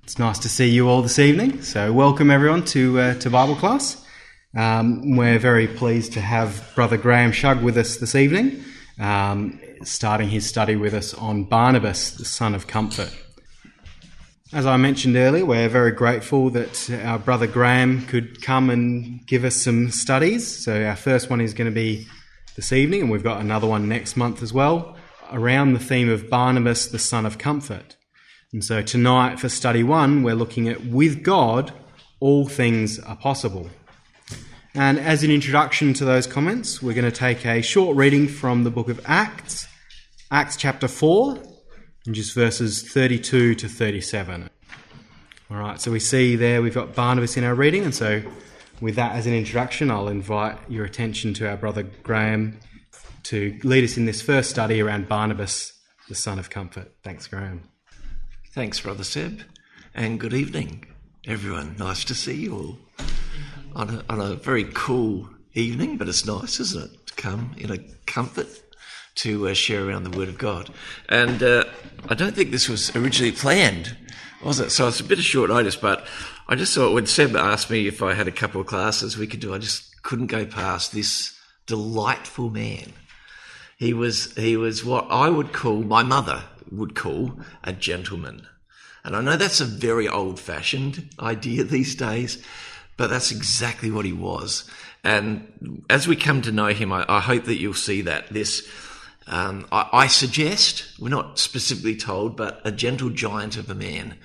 It's nice to see you all this evening. So welcome everyone to Bible class. We're very pleased to have Brother Graham Shug with us this evening, starting his study with us on Barnabas, the son of comfort. As I mentioned earlier, we're very grateful that our Brother Graham could come and give us some studies. So our first one is going to be this evening, and we've got another one next month as well, around the theme of Barnabas, the son of comfort. And so tonight for study one, we're looking at with God, all things are possible. And as an introduction to those comments, we're going to take a short reading from the book of Acts, Acts chapter 4, and just verses 32 to 37. All right, so we see there we've got Barnabas in our reading, and so with that as an introduction, I'll invite your attention to our brother Graham to lead us in this first study around Barnabas, the son of comfort. Thanks, Graham. Thanks, Brother Seb, and good evening, everyone. Nice to see you all on a very cool evening, but it's nice, isn't it, to come in a comfort to share around the Word of God. And I don't think this was originally planned, was it? So it's a bit of short notice, but I just thought when Seb asked me if I had a couple of classes we could do, I just couldn't go past this delightful man. He was what I would call, my mother would call, a gentleman. And I know that's a very old-fashioned idea these days, but that's exactly what he was. And as we come to know him, I hope that you'll see that. I suggest, we're not specifically told, but a gentle giant of a man,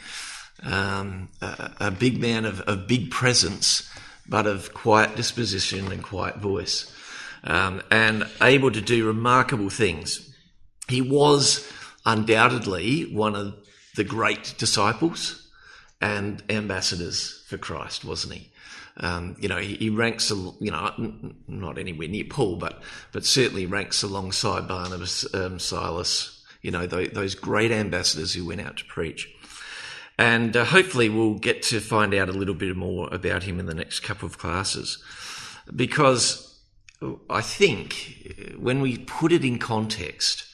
a big man of big presence, but of quiet disposition and quiet voice, and able to do remarkable things. He was undoubtedly one of the great disciples and ambassadors for Christ, wasn't he? He ranks, not anywhere near Paul, but certainly ranks alongside Barnabas, Silas, those great ambassadors who went out to preach. And hopefully we'll get to find out a little bit more about him in the next couple of classes, because I think when we put it in context,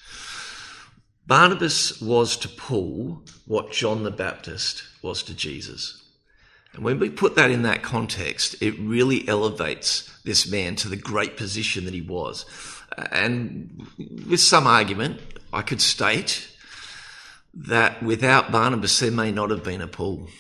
Barnabas was to Paul what John the Baptist was to Jesus. And when we put that in that context, it really elevates this man to the great position that he was. And with some argument, I could state that without Barnabas, there may not have been a Paul.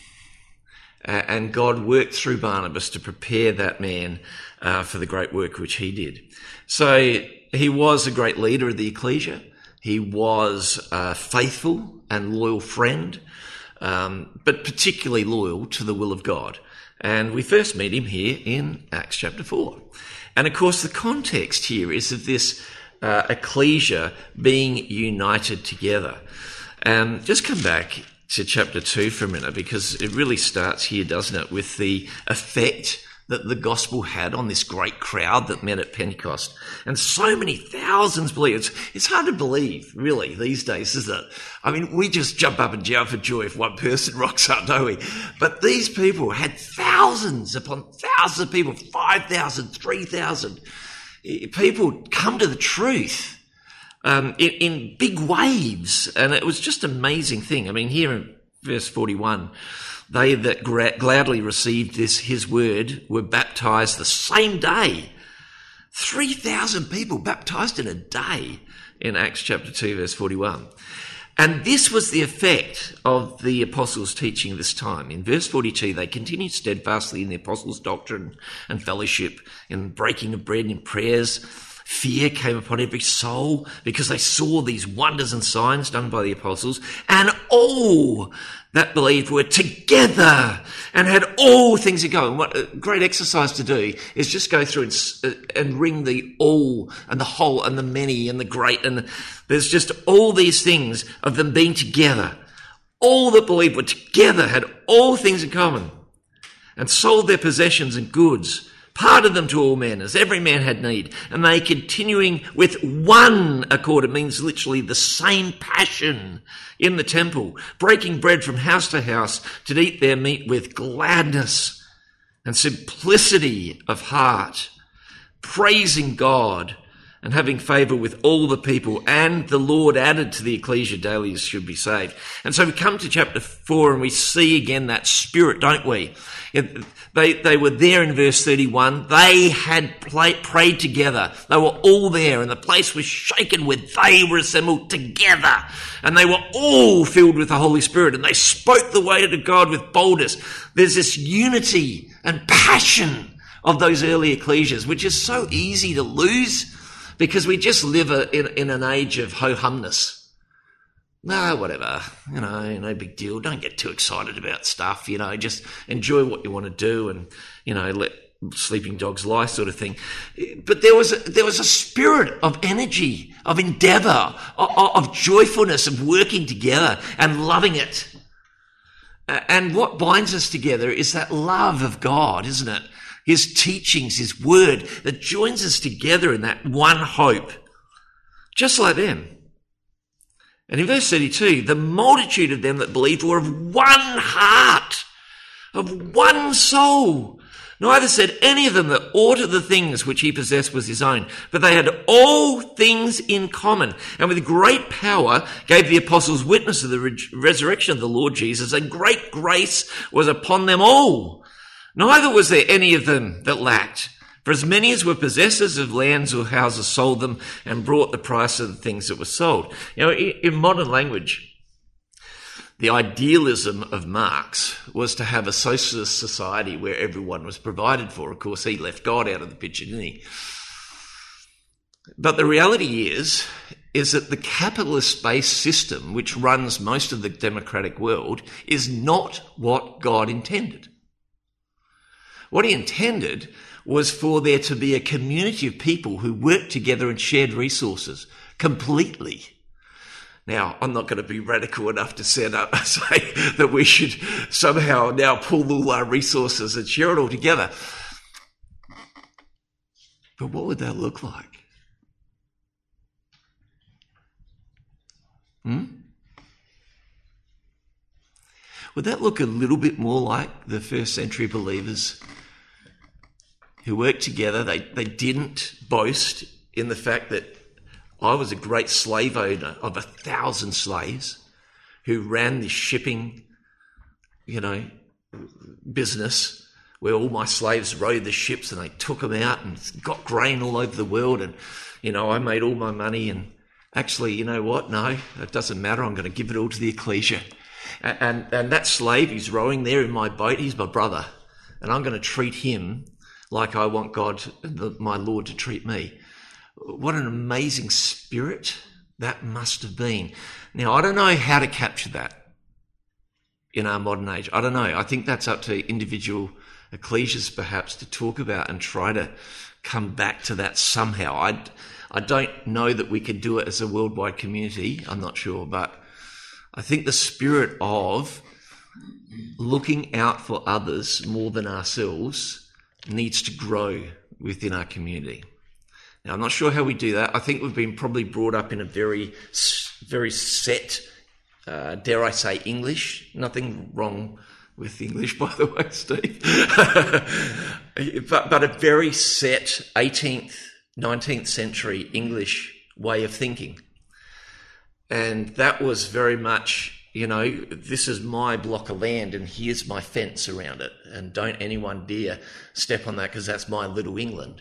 And God worked through Barnabas to prepare that man for the great work which he did. So he was a great leader of the ecclesia. He was a faithful and loyal friend, but particularly loyal to the will of God. And we first meet him here in Acts chapter 4. And of course, the context here is of this ecclesia being united together. Just come back to chapter 2 for a minute, because it really starts here, doesn't it, with the effect that the gospel had on this great crowd that met at Pentecost. And so many thousands believed. It's hard to believe, really, these days, isn't it? I mean, we just jump up and down for joy if one person rocks up, don't we? But these people had thousands upon thousands of people, 5,000, 3,000 people come to the truth in big waves. And it was just an amazing thing. I mean, here in verse 41, they that gladly received his word were baptized the same day. 3,000 people baptized in a day in Acts chapter 2, verse 41. And this was the effect of the apostles' teaching this time. In verse 42, they continued steadfastly in the apostles' doctrine and fellowship, in breaking of bread and in prayers. Fear came upon every soul because they saw these wonders and signs done by the apostles, and all that believed were together and had all things in common. What a great exercise to do is just go through and ring the all and the whole and the many and the great, and there's just all these things of them being together. All that believed were together, had all things in common, and sold their possessions and goods, parted them to all men, as every man had need, and they continuing with one accord. It means literally the same passion in the temple, breaking bread from house to house to eat their meat with gladness and simplicity of heart, praising God and having favour with all the people, and the Lord added to the ecclesia daily as should be saved. And so we come to chapter 4 and we see again that spirit, don't we? They were there in verse 31. They had prayed together. They were all there and the place was shaken where they were assembled together. And they were all filled with the Holy Spirit and they spoke the word of God with boldness. There's this unity and passion of those early ecclesias, which is so easy to lose because we just live in an age of ho-humness. No, whatever, no big deal. Don't get too excited about stuff, just enjoy what you want to do and, let sleeping dogs lie sort of thing. But there was a spirit of energy, of endeavour, of joyfulness, of working together and loving it. And what binds us together is that love of God, isn't it? His teachings, his word that joins us together in that one hope, just like them. And in verse 32, the multitude of them that believed were of one heart, of one soul. Neither said any of them that aught of the things which he possessed was his own, but they had all things in common. And with great power gave the apostles witness of the resurrection of the Lord Jesus, and great grace was upon them all. Neither was there any of them that lacked. For as many as were possessors of lands or houses sold them and brought the price of the things that were sold. In modern language, the idealism of Marx was to have a socialist society where everyone was provided for. Of course, he left God out of the picture, didn't he? But the reality is that the capitalist-based system, which runs most of the democratic world, is not what God intended. What he intended was for there to be a community of people who worked together and shared resources completely. Now, I'm not going to be radical enough to say that we should somehow now pull all our resources and share it all together. But what would that look like? Would that look a little bit more like the first century believers who worked together? They didn't boast in the fact that I was a great slave owner of 1,000 slaves who ran this shipping, business where all my slaves rode the ships and they took them out and got grain all over the world and, I made all my money and actually, you know what? No, it doesn't matter. I'm going to give it all to the ecclesia. And that slave who's rowing there in my boat, he's my brother. And I'm going to treat him like I want God, my Lord, to treat me. What an amazing spirit that must have been. Now, I don't know how to capture that in our modern age. I don't know. I think that's up to individual ecclesias perhaps to talk about and try to come back to that somehow. I don't know that we can do it as a worldwide community. I'm not sure, but I think the spirit of looking out for others more than ourselves needs to grow within our community. Now, I'm not sure how we do that. I think we've been probably brought up in a very, very set, dare I say, English. Nothing wrong with English, by the way, Steve. but a very set 18th, 19th century English way of thinking. And that was very much, this is my block of land and here's my fence around it. And don't anyone dare step on that because that's my little England.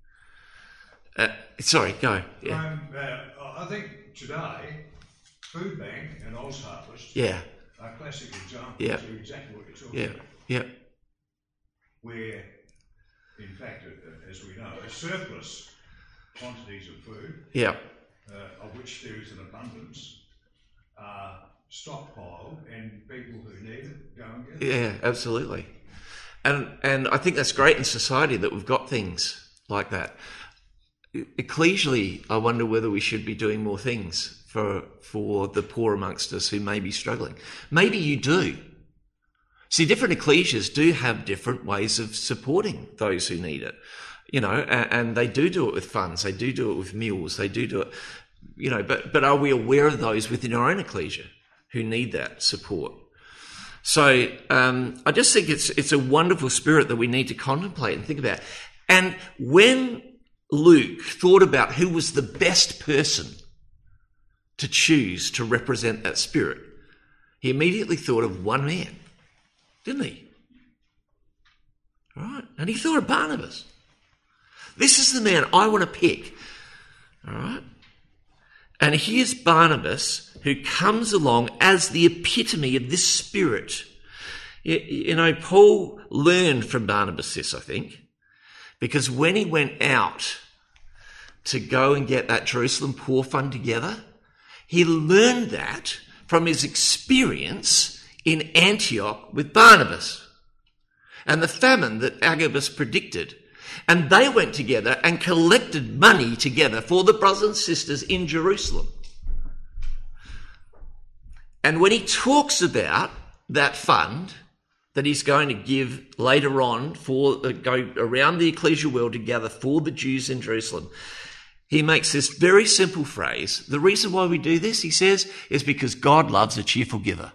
Sorry, go. Yeah. I think today, Food Bank and OzHarvest are classic examples of exactly what you're talking about. Yeah. Where, in fact, as we know, a surplus quantities of food, of which there is an abundance, are stockpiled, and people who need it go and get it. Yeah, absolutely. And I think that's great in society that we've got things like that. Ecclesially, I wonder whether we should be doing more things for the poor amongst us who may be struggling. Maybe you do. See, different ecclesias do have different ways of supporting those who need it, and they do it with funds, they do it with meals, they do it, but are we aware of those within our own ecclesia who need that support? So I just think it's a wonderful spirit that we need to contemplate and think about. And when Luke thought about who was the best person to choose to represent that spirit, he immediately thought of one man, didn't he? All right, and he thought of Barnabas. This is the man I want to pick. All right, and here's Barnabas, who comes along as the epitome of this spirit. You know, Paul learned from Barnabas this, I think, because when he went out to go and get that Jerusalem Poor Fund together, he learned that from his experience in Antioch with Barnabas and the famine that Agabus predicted. And they went together and collected money together for the brothers and sisters in Jerusalem. And when he talks about that fund that he's going to give later on for go around the ecclesial world to gather for the Jews in Jerusalem, he makes this very simple phrase. The reason why we do this, he says, is because God loves a cheerful giver.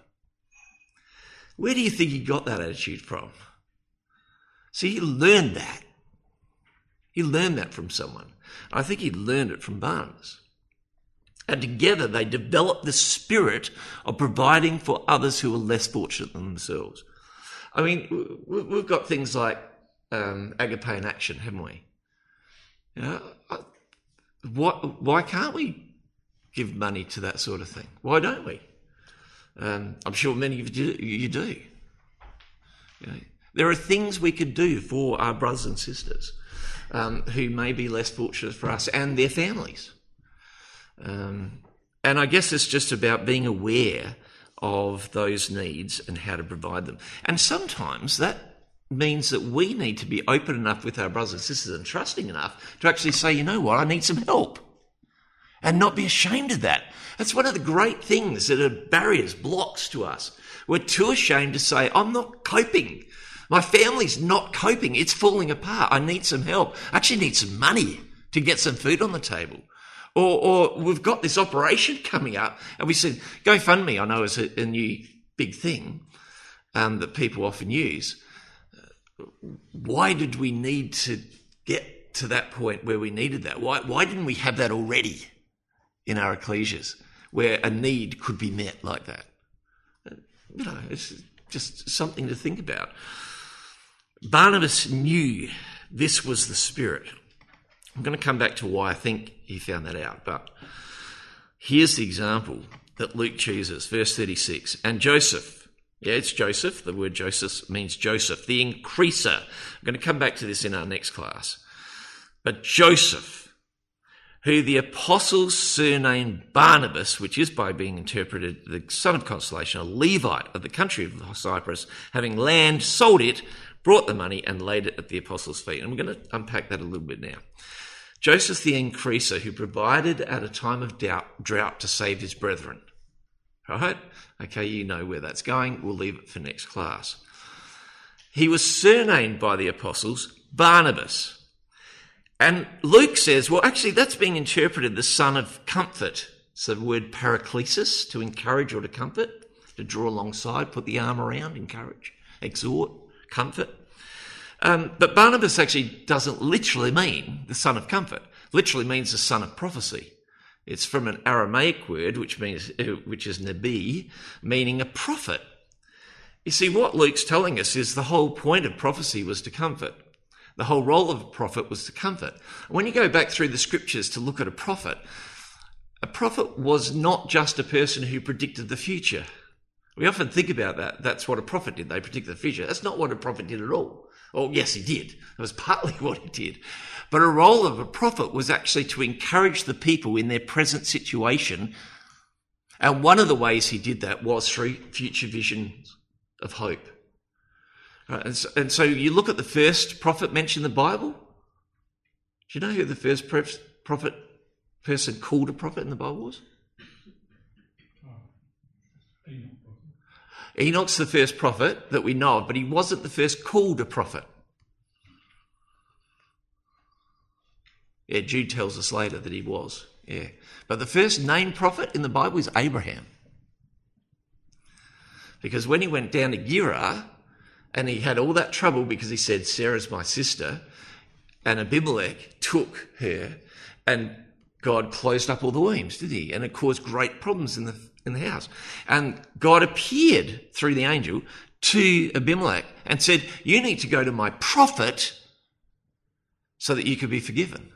Where do you think he got that attitude from? See, he learned that. He learned that from someone. I think he learned it from Barnabas. And together they developed the spirit of providing for others who are less fortunate than themselves. I mean, we've got things like Agape in Action, haven't we? You know, why can't we give money to that sort of thing? Why don't we? I'm sure many of you do. You know, there are things we could do for our brothers and sisters who may be less fortunate for us and their families. And I guess it's just about being aware of those needs and how to provide them. And sometimes that means that we need to be open enough with our brothers and sisters and trusting enough to actually say, you know what, I need some help. And not be ashamed of that. That's one of the great things that are barriers, blocks to us. We're too ashamed to say, I'm not coping. My family's not coping. It's falling apart. I need some help. I actually need some money to get some food on the table. Or we've got this operation coming up and we said, GoFundMe, I know is a new big thing that people often use. Why did we need to get to that point where we needed that? Why didn't we have that already in our ecclesias where a need could be met like that? You know, it's just something to think about. Barnabas knew this was the spirit. I'm going to come back to why I think he found that out, but here's the example that Luke chooses, verse 36. And Joseph, yeah, it's Joseph. The word Joseph means Joseph, the increaser. I'm going to come back to this in our next class. But Joseph, who the apostles surnamed Barnabas, which is by being interpreted the son of consolation, a Levite of the country of Cyprus, having land, sold it, brought the money and laid it at the apostles' feet. And we're going to unpack that a little bit now. Joseph the increaser, who provided at a time of drought to save his brethren. Right? Okay, you know where that's going. We'll leave it for next class. He was surnamed by the apostles Barnabas. And Luke says, well, actually, that's being interpreted the son of comfort. It's the word paraklesis, to encourage or to comfort, to draw alongside, put the arm around, encourage, exhort, comfort. But Barnabas actually doesn't literally mean the son of comfort. Literally means the son of prophecy. It's from an Aramaic word, which is nabi, meaning a prophet. You see, what Luke's telling us is the whole point of prophecy was to comfort. The whole role of a prophet was to comfort. When you go back through the scriptures to look at a prophet was not just a person who predicted the future. We often think about that. That's what a prophet did. They predicted the future. That's not what a prophet did at all. Oh, yes, he did. It was partly what he did. But a role of a prophet was actually to encourage the people in their present situation. And one of the ways he did that was through future visions of hope. And so you look at the first prophet mentioned in the Bible. Do you know who the first person called a prophet in the Bible was? Enoch's the first prophet that we know of, but he wasn't the first called a prophet. Yeah, Jude tells us later that he was. Yeah. But the first named prophet in the Bible is Abraham. Because when he went down to Gerar and he had all that trouble because he said, Sarah's my sister, and Abimelech took her, and God closed up all the wombs, did he? And it caused great problems in the house. And God appeared through the angel to Abimelech and said, you need to go to my prophet so that you could be forgiven.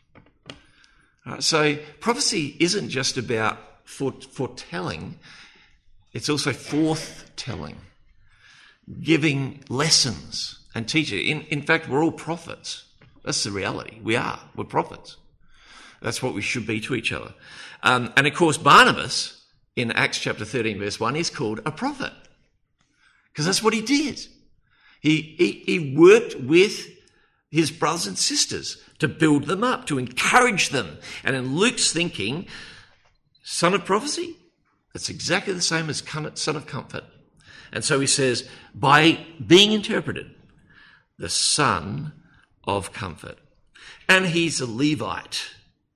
So prophecy isn't just about foretelling, it's also forthtelling, giving lessons and teaching. In fact, we're all prophets. That's the reality. We're prophets. That's what we should be to each other. And of course, Barnabas, in Acts chapter 13, verse 1, is called a prophet. Because that's what he did. He worked with his brothers and sisters to build them up, to encourage them. And in Luke's thinking, son of prophecy, that's exactly the same as son of comfort. And so he says, by being interpreted, the son of comfort. And he's a Levite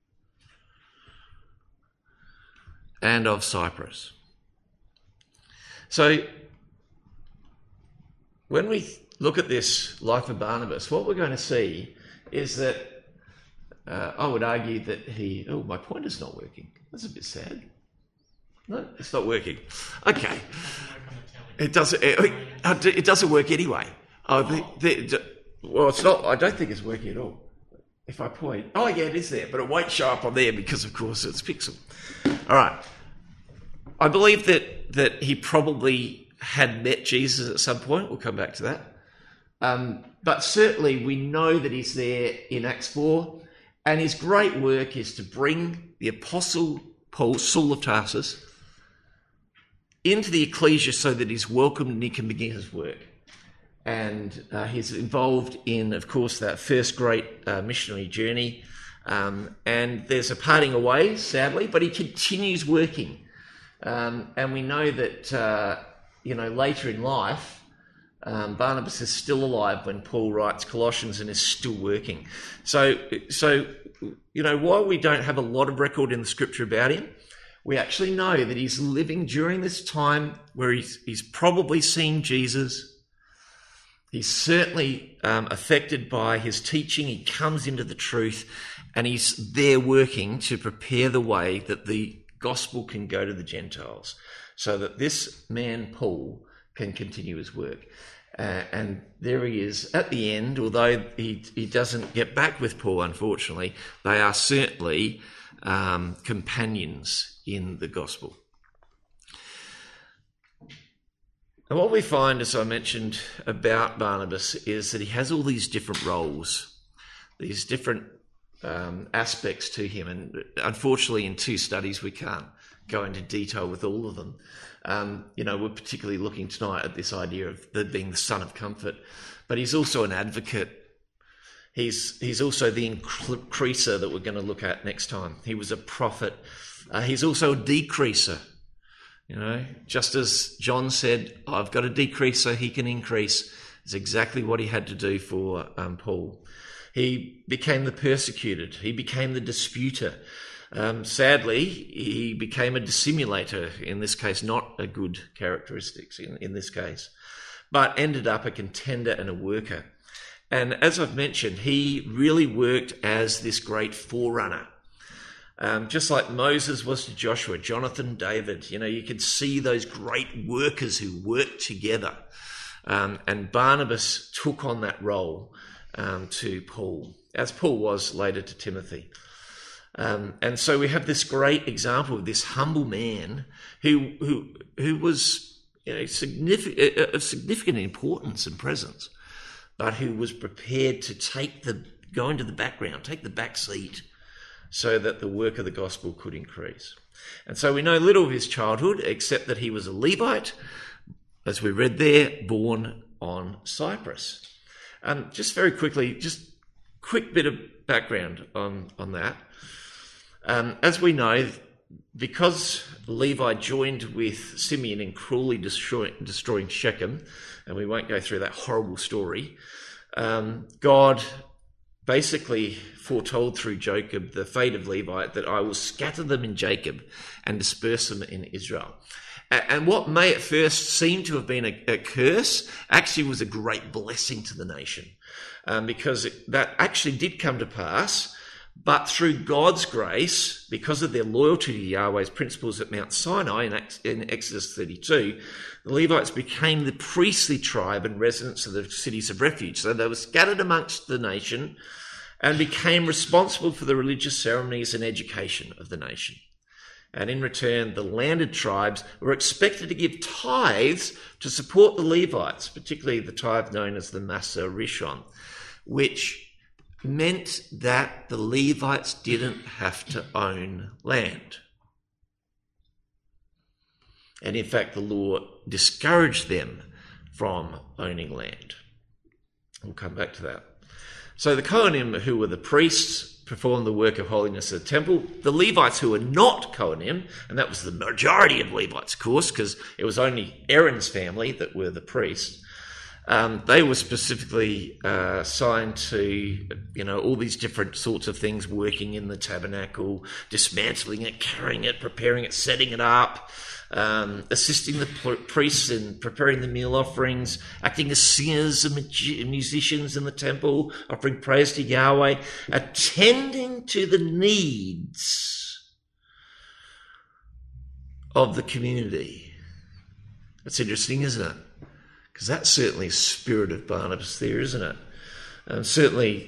and of Cyprus. So when we look at this life of Barnabas, what we're going to see is that I would argue that my pointer's not working. That's a bit sad. No, it's not working. Okay. It doesn't work anyway. Well, it's not. I don't think it's working at all. If I point, yeah, it is there, but it won't show up on there because, of course, it's Pixel. All right. I believe that he probably had met Jesus at some point. We'll come back to that. But certainly we know that he's there in Acts 4, and his great work is to bring the Apostle Paul, Saul of Tarsus, into the ecclesia so that he's welcomed and he can begin his work. And he's involved in, of course, that first great missionary journey. And there's a parting away, sadly, but he continues working. And we know that, later in life, Barnabas is still alive when Paul writes Colossians and is still working. So while we don't have a lot of record in the scripture about him, we actually know that he's living during this time where he's probably seen Jesus. He's certainly affected by his teaching. He comes into the truth, and he's there working to prepare the way that the gospel can go to the Gentiles, so that this man, Paul, can continue his work. And there he is at the end, although he doesn't get back with Paul, unfortunately. They are certainly companions in the gospel. And what we find, as I mentioned, about Barnabas is that he has all these different roles, these different aspects to him. And unfortunately, in 2 studies, we can't go into detail with all of them. We're particularly looking tonight at this idea of being the son of comfort, but he's also an advocate. He's also the increaser that we're going to look at next time. He was a prophet. He's also a decreaser. Just as John said, I've got to decrease so he can increase. It's exactly what he had to do for Paul. He became the persecuted. He became the disputer. Sadly, he became a dissimulator, in this case, not a good characteristics in this case, but ended up a contender and a worker. And as I've mentioned, he really worked as this great forerunner. Just like Moses was to Joshua, Jonathan, David, you could see those great workers who worked together. And Barnabas took on that role to Paul, as Paul was later to Timothy. And so we have this great example of this humble man who was of significant importance and presence, but who was prepared to go into the background, take the back seat, so that the work of the gospel could increase. And so we know little of his childhood, except that he was a Levite, as we read there, born on Cyprus. Just very quickly, just quick bit of background on that. As we know, because Levi joined with Simeon in cruelly destroying Shechem, and we won't go through that horrible story, God basically foretold through Jacob the fate of Levi, that I will scatter them in Jacob and disperse them in Israel. And what may at first seem to have been a curse actually was a great blessing to the nation, because that actually did come to pass. But through God's grace, because of their loyalty to Yahweh's principles at Mount Sinai in Exodus 32, the Levites became the priestly tribe and residents of the cities of refuge. So they were scattered amongst the nation and became responsible for the religious ceremonies and education of the nation. And in return, the landed tribes were expected to give tithes to support the Levites, particularly the tithe known as the Maser Rishon, which meant that the Levites didn't have to own land. And in fact, the law discouraged them from owning land. We'll come back to that. So the Kohanim, who were the priests, performed the work of holiness of the temple. The Levites, who were not Kohanim, and that was the majority of Levites, of course, because it was only Aaron's family that were the priests, they were specifically assigned to, all these different sorts of things, working in the tabernacle, dismantling it, carrying it, preparing it, setting it up, assisting the priests in preparing the meal offerings, acting as singers and musicians in the temple, offering praise to Yahweh, attending to the needs of the community. That's interesting, isn't it? Because that's certainly a spirit of Barnabas there, isn't it? And certainly,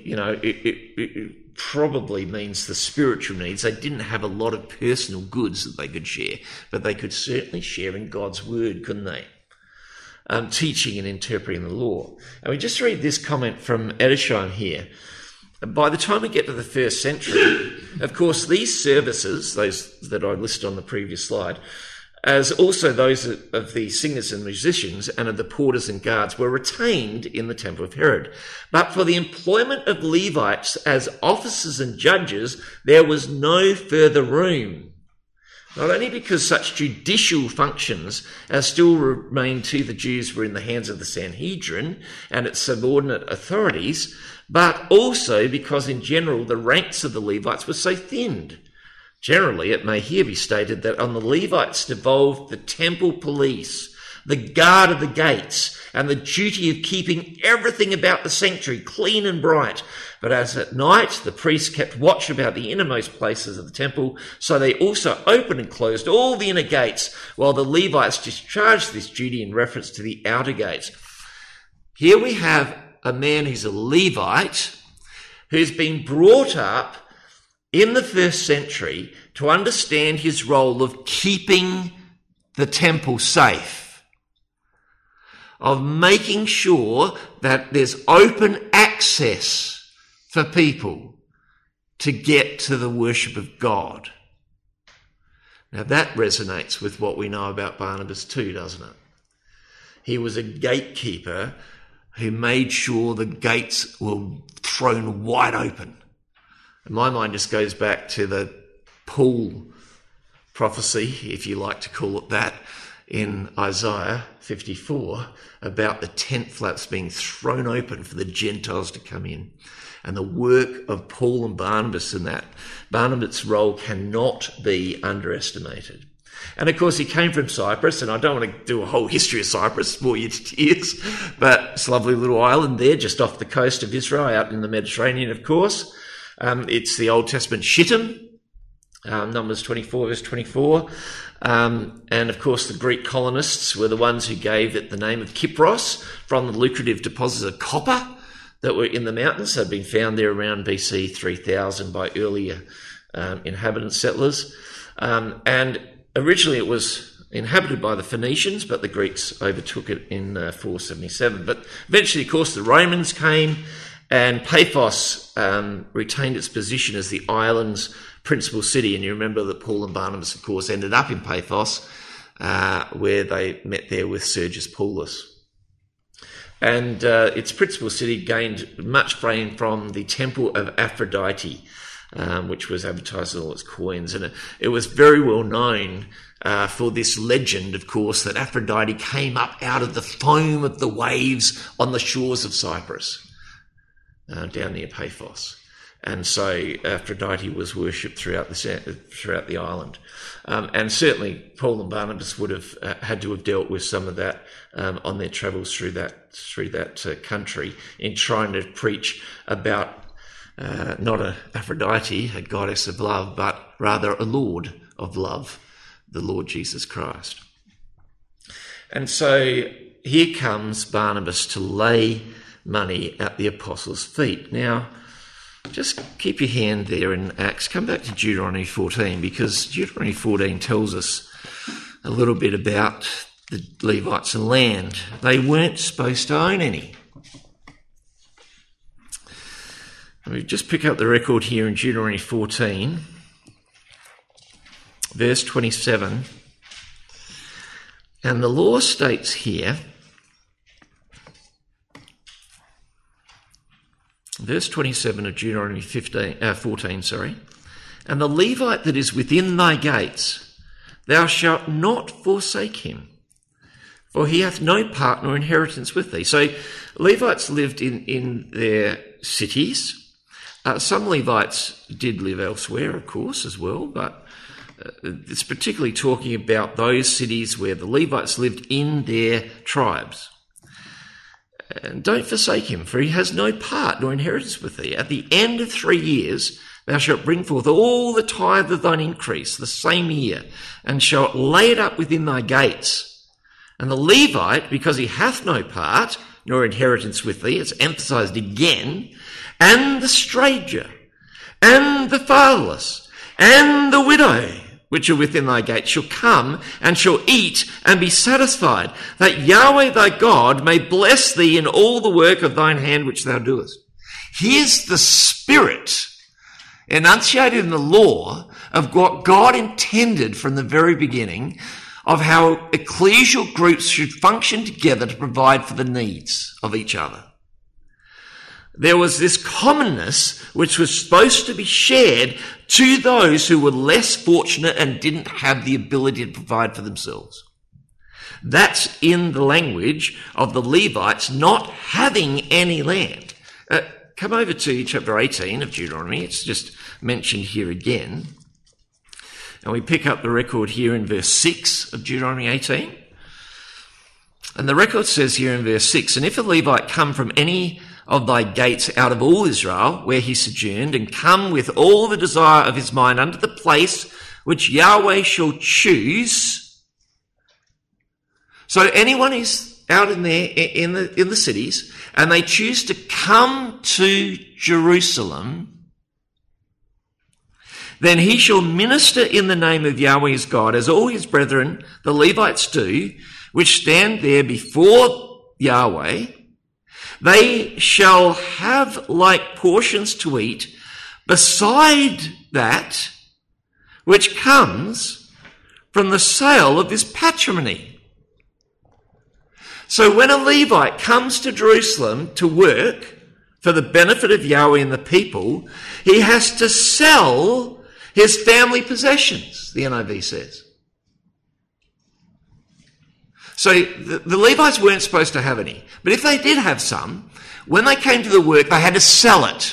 it probably means the spiritual needs. They didn't have a lot of personal goods that they could share, but they could certainly share in God's word, couldn't they? Teaching and interpreting the law. And we just read this comment from Edersheim here. By the time we get to the first century, of course, these services, those that I listed on the previous slide, as also those of the singers and musicians and of the porters and guards, were retained in the temple of Herod. But for the employment of Levites as officers and judges, there was no further room. Not only because such judicial functions as still remained to the Jews were in the hands of the Sanhedrin and its subordinate authorities, but also because in general the ranks of the Levites were so thinned. Generally, it may here be stated that on the Levites devolved the temple police, the guard of the gates, and the duty of keeping everything about the sanctuary clean and bright. But as at night the priests kept watch about the innermost places of the temple, so they also opened and closed all the inner gates, while the Levites discharged this duty in reference to the outer gates. Here we have a man who's a Levite, who's been brought up in the first century to understand his role of keeping the temple safe, of making sure that there's open access for people to get to the worship of God. Now that resonates with what we know about Barnabas too, doesn't it? He was a gatekeeper who made sure the gates were thrown wide open. And my mind just goes back to the pool prophecy, if you like to call it that, in Isaiah 54 about the tent flaps being thrown open for the Gentiles to come in. And the work of Paul and Barnabas in that. Barnabas' role cannot be underestimated. And of course, he came from Cyprus, and I don't want to do a whole history of Cyprus, bore you to tears, but it's a lovely little island there just off the coast of Israel, out in the Mediterranean, of course. It's the Old Testament Shittim, Numbers 24, verse 24. And of course, the Greek colonists were the ones who gave it the name of Kypros from the lucrative deposits of copper that were in the mountains. They'd been found there around BC 3000 by earlier inhabitant settlers. And originally it was inhabited by the Phoenicians, but the Greeks overtook it in 477. But eventually, of course, the Romans came, and Paphos retained its position as the island's principal city. And you remember that Paul and Barnabas, of course, ended up in Paphos, where they met there with Sergius Paulus. And its principal city gained much fame from the Temple of Aphrodite, which was advertised in all its coins. And it was very well known for this legend, of course, that Aphrodite came up out of the foam of the waves on the shores of Cyprus, down near Paphos. And so Aphrodite was worshipped throughout the island. And certainly Paul and Barnabas would have had to have dealt with some of that on their travels through that country in trying to preach about not a Aphrodite, a goddess of love, but rather a Lord of love, the Lord Jesus Christ. And so here comes Barnabas to lay money at the apostles' feet. Now, just keep your hand there in Acts. Come back to Deuteronomy 14, because Deuteronomy 14 tells us a little bit about the Levites and land. They weren't supposed to own any. We just pick up the record here in Deuteronomy 14, verse 27. And the law states here, verse 27 of Deuteronomy 14, and the Levite that is within thy gates, thou shalt not forsake him, for he hath no part nor inheritance with thee. So Levites lived in their cities. Some Levites did live elsewhere, of course, as well, but it's particularly talking about those cities where the Levites lived in their tribes. And don't forsake him, for he has no part nor inheritance with thee. At the end of 3 years thou shalt bring forth all the tithe of thine increase the same year, and shalt lay it up within thy gates. And the Levite, because he hath no part nor inheritance with thee, it's emphasised again, and the stranger, and the fatherless, and the widow, which are within thy gates, shall come and shall eat and be satisfied, that Yahweh thy God may bless thee in all the work of thine hand which thou doest. Here's the spirit enunciated in the law of what God intended from the very beginning of how ecclesial groups should function together to provide for the needs of each other. There was this commonness which was supposed to be shared to those who were less fortunate and didn't have the ability to provide for themselves. That's in the language of the Levites not having any land. Come over to chapter 18 of Deuteronomy. It's just mentioned here again. And we pick up the record here in verse 6 of Deuteronomy 18. And the record says here in verse 6, and if a Levite come from any of thy gates out of all Israel, where he sojourned, and come with all the desire of his mind unto the place which Yahweh shall choose. So anyone who's out in there in the cities, and they choose to come to Jerusalem, then he shall minister in the name of Yahweh his God, as all his brethren, the Levites, do, which stand there before Yahweh. They shall have like portions to eat beside that which comes from the sale of his patrimony. So when a Levite comes to Jerusalem to work for the benefit of Yahweh and the people, he has to sell his family possessions, the NIV says. So the Levites weren't supposed to have any. But if they did have some, when they came to the work, they had to sell it.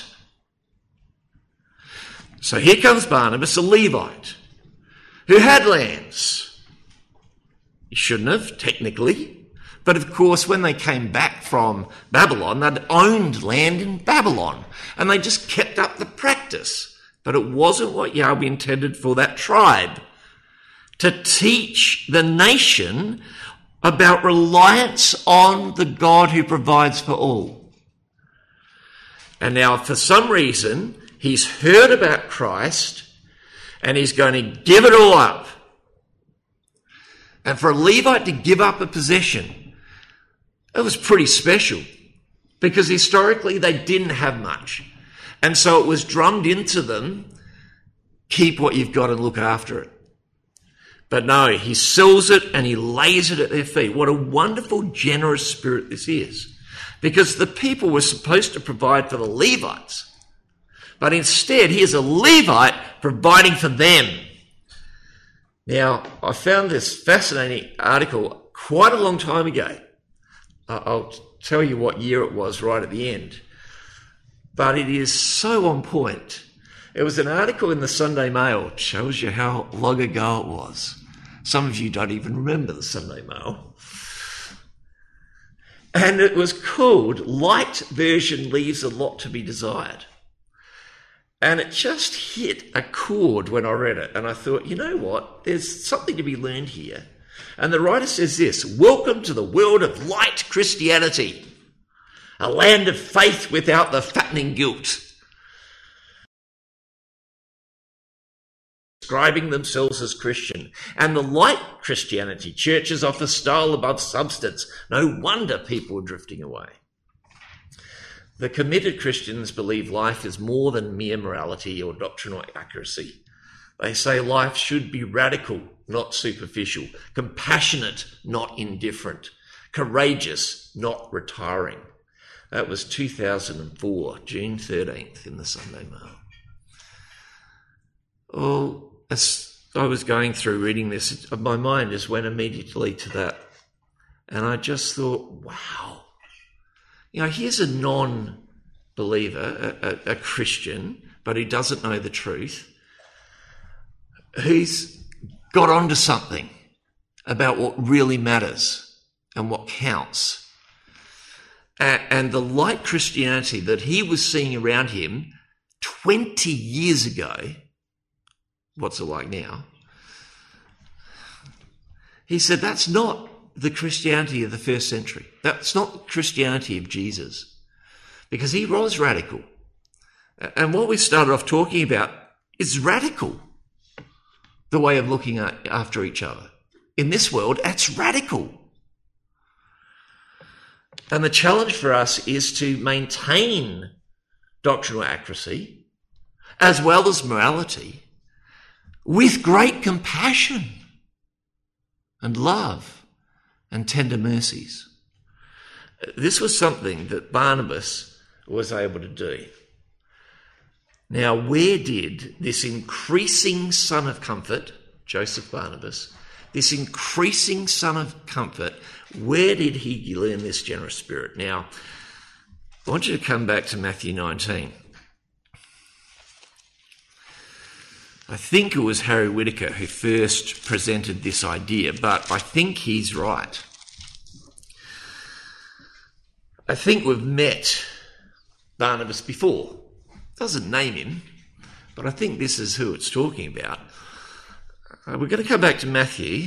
So here comes Barnabas, a Levite, who had lands. He shouldn't have, technically. But of course, when they came back from Babylon, they'd owned land in Babylon. And they just kept up the practice. But it wasn't what Yahweh intended for that tribe. To teach the nation about reliance on the God who provides for all. And now, for some reason, he's heard about Christ and he's going to give it all up. And for a Levite to give up a possession, it was pretty special because historically they didn't have much. And so it was drummed into them, keep what you've got and look after it. But no, he sells it and he lays it at their feet. What a wonderful, generous spirit this is. Because the people were supposed to provide for the Levites. But instead, here's a Levite providing for them. Now, I found this fascinating article quite a long time ago. I'll tell you what year it was right at the end. but it is so on point. It was an article in the Sunday Mail. It shows you how long ago it was. Some of you don't even remember the Sunday Mail. And it was called "Light Version Leaves a Lot to be Desired." And it just hit a chord when I read it. And I thought, you know what? There's something to be learned here. And the writer says this: "Welcome to the world of light Christianity, a land of faith without the fattening guilt. Describing themselves as Christian. And the light Christianity churches offer style above substance. No wonder people are drifting away. The committed Christians believe life is more than mere morality or doctrinal accuracy. They say life should be radical, not superficial, compassionate, not indifferent, courageous, not retiring." That was 2004, June 13th in the Sunday Mail. Well, as I was going through reading this, my mind just went immediately to that. And I just thought, wow. You know, here's a non-believer, a Christian, but who doesn't know the truth, who's got onto something about what really matters and what counts. And the light Christianity that he was seeing around him 20 years ago, what's it like now? He said, that's not the Christianity of the first century. That's not the Christianity of Jesus, because he was radical. And what we started off talking about is radical, the way of looking after each other. In this world, that's radical. And the challenge for us is to maintain doctrinal accuracy as well as morality with great compassion and love and tender mercies. This was something that Barnabas was able to do. Now, where did this increasing son of comfort, Joseph Barnabas, this increasing son of comfort, where did he learn this generous spirit? Now, I want you to come back to Matthew 19. I think it was Harry Whittaker who first presented this idea, but I think he's right. I think we've met Barnabas before. Doesn't name him, but I think this is who it's talking about. We're going to come back to Matthew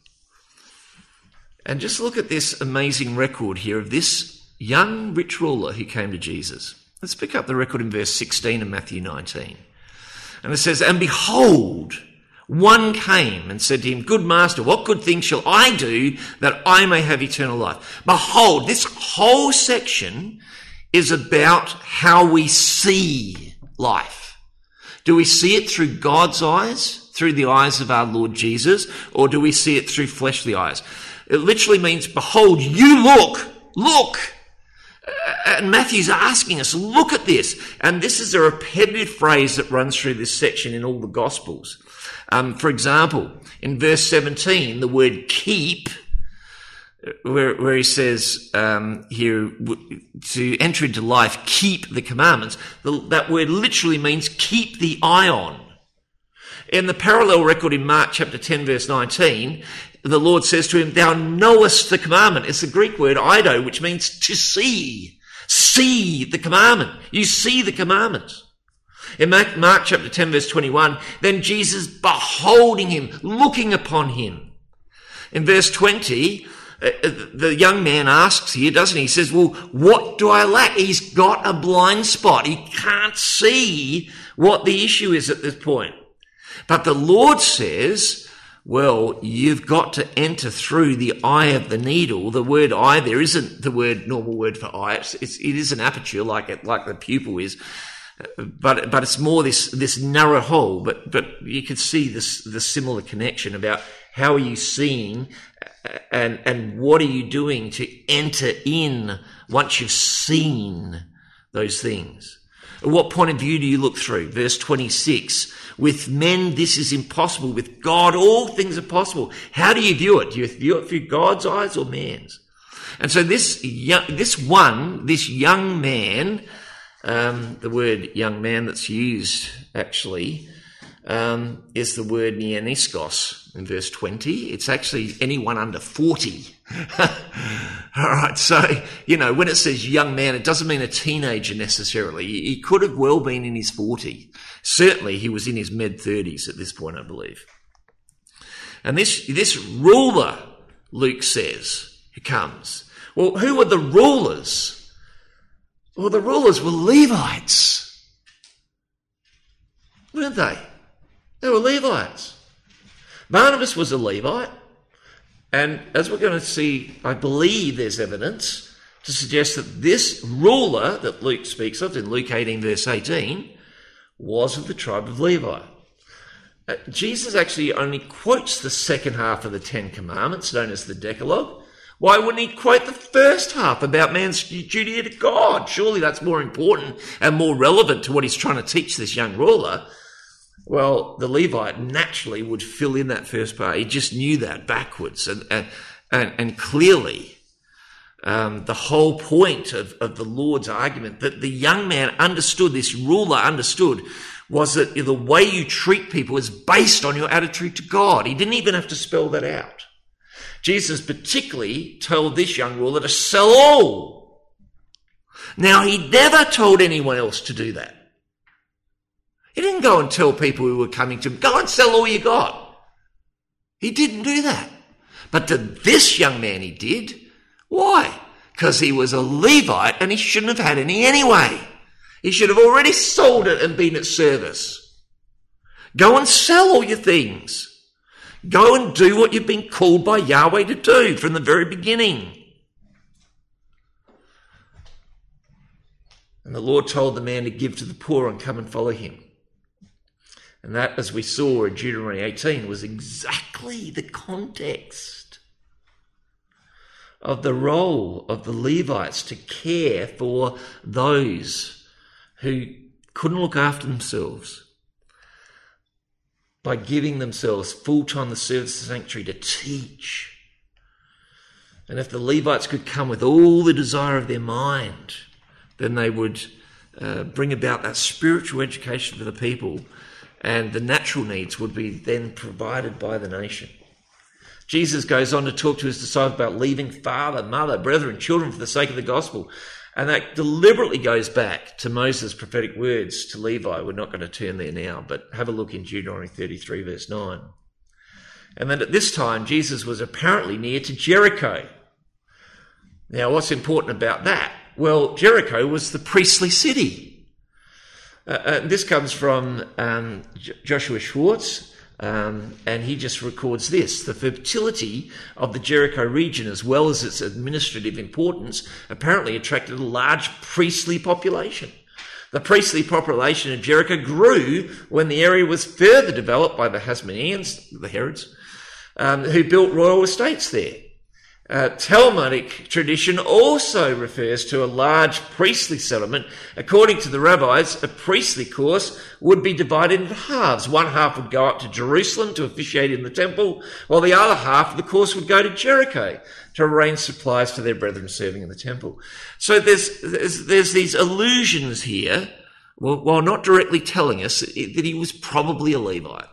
and just look at this amazing record here of this young rich ruler who came to Jesus. Let's pick up the record in verse 16 of Matthew 19. And it says, "And behold, one came and said to him, 'Good master, what good thing shall I do that I may have eternal life?'" Behold, this whole section is about how we see life. Do we see it through God's eyes, through the eyes of our Lord Jesus, or do we see it through fleshly eyes? It literally means, behold, you look. And Matthew's asking us, look at this. And this is a repetitive phrase that runs through this section in all the Gospels. For example, in verse 17, the word keep, where he says here, to enter into life, keep the commandments. That word literally means keep the eye on. In the parallel record in Mark chapter 10, verse 19, the Lord says to him, "Thou knowest the commandment." It's the Greek word eido, which means to see. See the commandment. You see the commandment. In Mark chapter 10, verse 21, then Jesus beholding him, looking upon him. In verse 20, the young man asks here, doesn't he? He says, well, what do I lack? He's got a blind spot. He can't see what the issue is at this point. But the Lord says, well, you've got to enter through the eye of the needle. The word eye there isn't the normal word for eye. It is an aperture like the pupil is. But it's more this narrow hole. But you can see the similar connection about how are you seeing and what are you doing to enter in once you've seen those things. At what point of view do you look through? Verse 26, with men this is impossible. With God all things are possible. How do you view it? Do you view it through God's eyes or man's? And so this young man The word young man that's used actually is the word neaniskos in verse 20. It's actually anyone under 40. All right, so, when it says young man, it doesn't mean a teenager necessarily. He could have well been in his 40s. Certainly he was in his mid-30s at this point, I believe. And this ruler, Luke says, who comes. Well, who were the rulers? Well, the rulers were Levites. Weren't they? They were Levites. Barnabas was a Levite. And as we're going to see, I believe there's evidence to suggest that this ruler that Luke speaks of in Luke 18 verse 18 was of the tribe of Levi. Jesus actually only quotes the second half of the Ten Commandments, known as the Decalogue. Why wouldn't he quote the first half about man's duty to God? Surely that's more important and more relevant to what he's trying to teach this young ruler. Well, the Levite naturally would fill in that first part. He just knew that backwards. And clearly, the whole point of the Lord's argument that the young man understood, this ruler understood, was that the way you treat people is based on your attitude to God. He didn't even have to spell that out. Jesus particularly told this young ruler to sell all. Now, he never told anyone else to do that. He didn't go and tell people who were coming to him, go and sell all you got. He didn't do that. But to this young man he did. Why? Because he was a Levite and he shouldn't have had any anyway. He should have already sold it and been at service. Go and sell all your things. Go and do what you've been called by Yahweh to do from the very beginning. And the Lord told the man to give to the poor and come and follow him. And that, as we saw in Deuteronomy 18, was exactly the context of the role of the Levites to care for those who couldn't look after themselves by giving themselves full-time the service of the sanctuary to teach. And if the Levites could come with all the desire of their mind, then they would bring about that spiritual education for the people, and the natural needs would be then provided by the nation. Jesus goes on to talk to his disciples about leaving father, mother, brethren, children for the sake of the gospel. And that deliberately goes back to Moses' prophetic words to Levi. We're not going to turn there now, but have a look in Deuteronomy 33 verse 9. And then at this time, Jesus was apparently near to Jericho. Now, what's important about that? Well, Jericho was the priestly city. This comes from Joshua Schwartz, and he just records this. The fertility of the Jericho region, as well as its administrative importance, apparently attracted a large priestly population. The priestly population of Jericho grew when the area was further developed by the Hasmoneans, the Herods, who built royal estates there. Talmudic tradition also refers to a large priestly settlement. According to the rabbis, a priestly course would be divided into halves. One half would go up to Jerusalem to officiate in the temple, while the other half of the course would go to Jericho to arrange supplies for their brethren serving in the temple. So there's these allusions here, while not directly telling us that he was probably a Levite.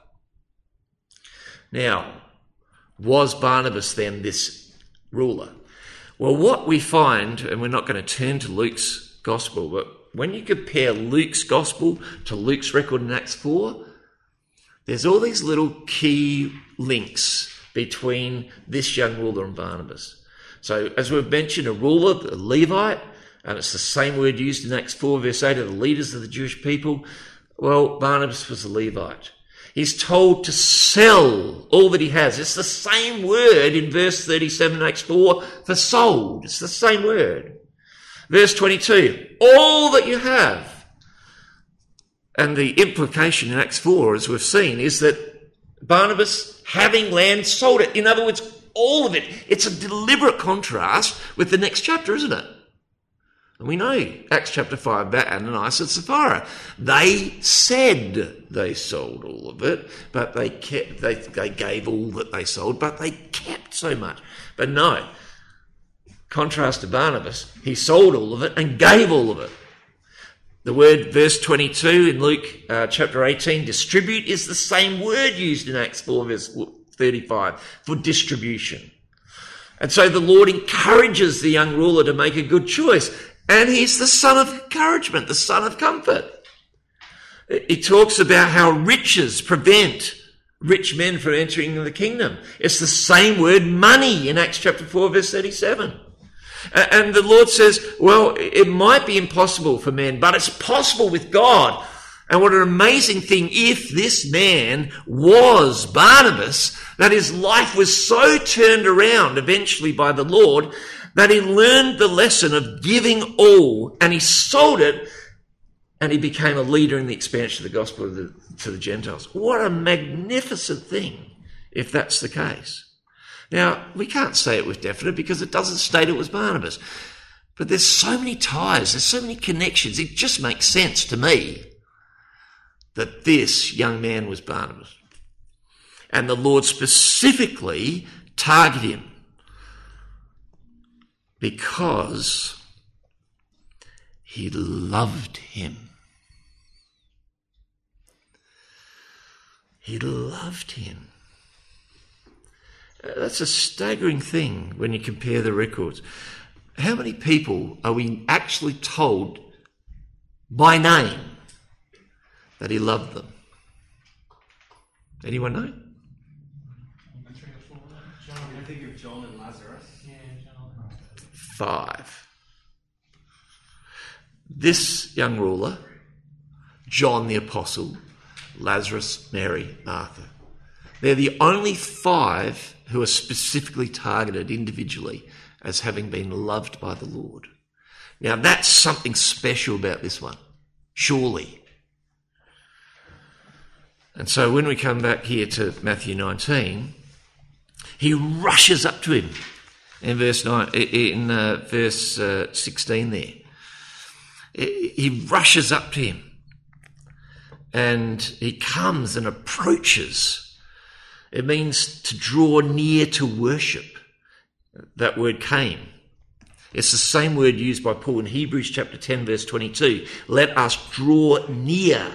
Now, was Barnabas then this ruler? Well, what we find, and we're not going to turn to Luke's gospel, but when you compare Luke's gospel to Luke's record in Acts 4, there's all these little key links between this young ruler and Barnabas. So, as we've mentioned, a ruler, a Levite, and it's the same word used in Acts 4 verse 8 of the leaders of the Jewish people. Well, Barnabas was a Levite. He's told to sell all that he has. It's the same word in verse 37 in Acts 4 for sold. It's the same word. Verse 22, all that you have. And the implication in Acts 4, as we've seen, is that Barnabas, having land, sold it. In other words, all of it. It's a deliberate contrast with the next chapter, isn't it? And we know Acts chapter 5 about Ananias and Sapphira. They said they sold all of it, but they gave all that they sold, but they kept so much. But no, contrast to Barnabas, he sold all of it and gave all of it. The word, verse 22 in Luke chapter 18, distribute, is the same word used in Acts 4 verse 35 for distribution. And so the Lord encourages the young ruler to make a good choice. And he's the son of encouragement, the son of comfort. He talks about how riches prevent rich men from entering the kingdom. It's the same word, money, in Acts chapter 4 verse 37. And the Lord says, well, it might be impossible for men, but it's possible with God. And what an amazing thing if this man was Barnabas, that his life was so turned around eventually by the Lord that he learned the lesson of giving all, and he sold it, and he became a leader in the expansion of the gospel to the Gentiles. What a magnificent thing if that's the case. Now, we can't say it with definite because it doesn't state it was Barnabas. But there's so many ties, there's so many connections. It just makes sense to me that this young man was Barnabas. And the Lord specifically targeted him because he loved him. He loved him. That's a staggering thing when you compare the records. How many people are we actually told by name that he loved them? Anyone know? I think of John and Lazarus. 5. This young ruler, John the Apostle, Lazarus, Mary, Martha. They're the only 5 who are specifically targeted individually as having been loved by the Lord. Now that's something special about this one, surely. And so when we come back here to Matthew 19, he rushes up to him in verse 16 there. He rushes up to him and he comes and approaches. It means to draw near to worship. That word came. It's the same word used by Paul in Hebrews chapter 10 verse 22. Let us draw near